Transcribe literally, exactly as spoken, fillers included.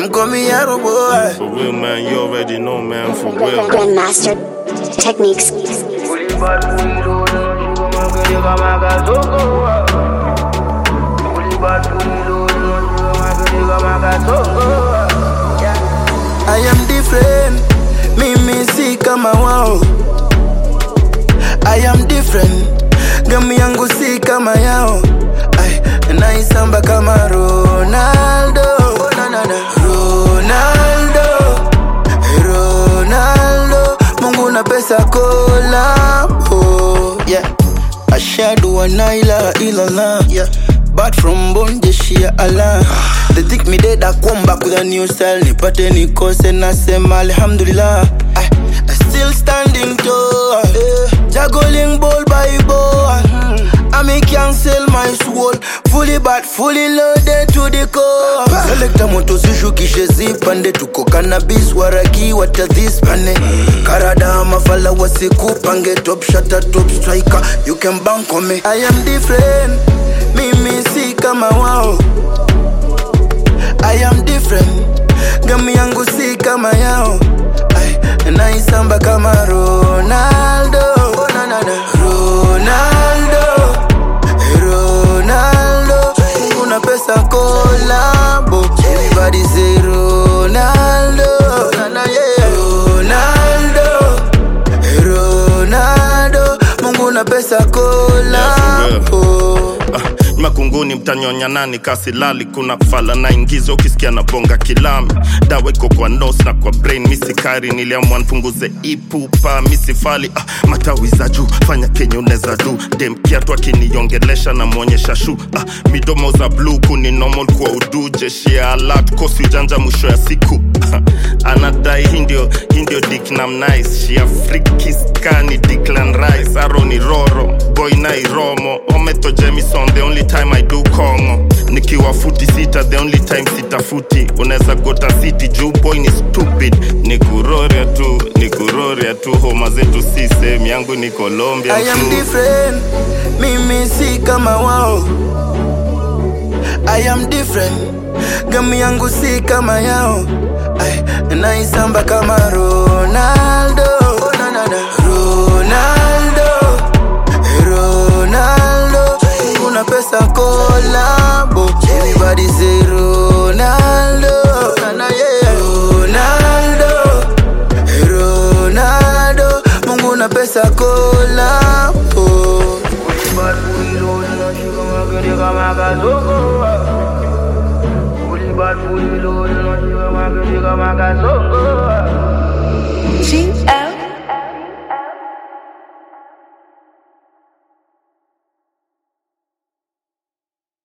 Them call me Arrow boy. For real, man, you already know, man, for real. Grandmaster techniques. I am different, mimi si kama wao. I am different, gami yangu si kama yao. Ay, naisamba kama Ronaldo. Na, na, na. Ronaldo, Ronaldo, Mungu na pesa kolabo. Yeah, ashadu wa naila ilala. Yeah, but from bonde shia Allah. They think me dead, I come back with a new style. Nipate nikose nasema alhamdulillah. I, I still standing tall, eh. Juggling ball by ball. I me cancel my soul. Fully bad, fully loaded to the core. Selecta moto zishukishe zipande. Tuko cannabis waragi wata this pane. Karada mafala wasikupange. Top shutter, top striker, you can bank on me. I am different, mimi si kama wao. I am different, gami yangu si kama yao. Ay, naisamba kama Ronaldo. Na, na, na. Ronaldo, Ronaldo, una pesa kolabo. Everybody say Ronaldo. Na, na, yeah. Ronaldo, Ronaldo, Mungu na pesa kolabo. Makunguni mtanyonya nani kasi lali. Kuna fala na ingizo ukisikia na bonga kilami. Dawa iko kwa nose na kwa brain. Misi kari niliamua npunguze ipupa. Misi fali ah, matawi za juu. Fanya kenye uneza du. Dem kiatu akiniongelesha na muonyesha shu ah, midomo za blue kuni normal kwa udu. Jeshi ya alert kosi ujanja mwisho ya siku ah, anadai hindio hindio dick nam nice. Shia freaky skani Declan Rice. Aroni Roro boy na iromo. Ometo Jamison the only time I do Kongo. Nikiwa futi sita the only time sita futi. Uneza gota city juu boy ni stupid. Nikuroria tu, nikuroria tu. Homa zetu si same yangu ni Colombia. I am different, mimi si kama wao. I am different, gami yangu si kama yao. Ay, naisamba kama Ronaldo. Na, na, na. Ronaldo, Ronaldo, una pesa kolabo. Everybody say Ronaldo. Na, na, yeah. Ronaldo, Ronaldo, Mungu na pesa kolabo. Fully bad, fully loaded, no sugar, my girl, you got my gas, so good.